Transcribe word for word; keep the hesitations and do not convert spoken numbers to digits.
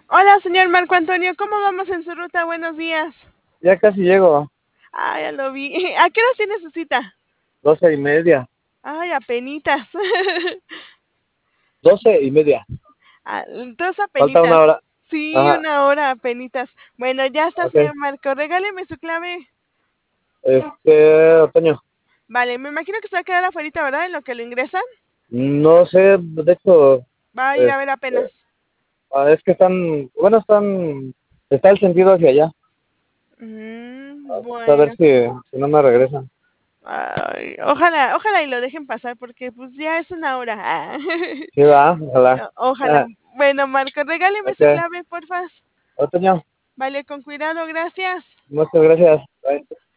Hola, señor Marco Antonio, ¿cómo vamos en su ruta? Buenos días. Ya casi llego, Ah, ya lo vi. ¿A qué hora tiene su cita? doce y media. Ay, apenitas. Doce y media. Ah, entonces Falta una apenitas. hora. Sí, Ajá, una hora, apenitas. Bueno, ya está, ok. señor Marco. Regáleme su clave. Este, Otoño. Vale, me imagino que se va a quedar afuera, ¿verdad? En lo que lo ingresan. No sé, de hecho, Va a ir a ver este, apenas. ah, es que están, bueno, están, está el sentido hacia allá. Mm, A ver bueno. si, si no me regresan. Ay, ojalá, ojalá y lo dejen pasar porque pues ya es una hora. Ah. Sí, va, ojalá. Ojalá. Ah, Bueno, Marco, regáleme su ok. clave, porfa. Otoño, Vale, con cuidado, gracias. muchas gracias. Bye.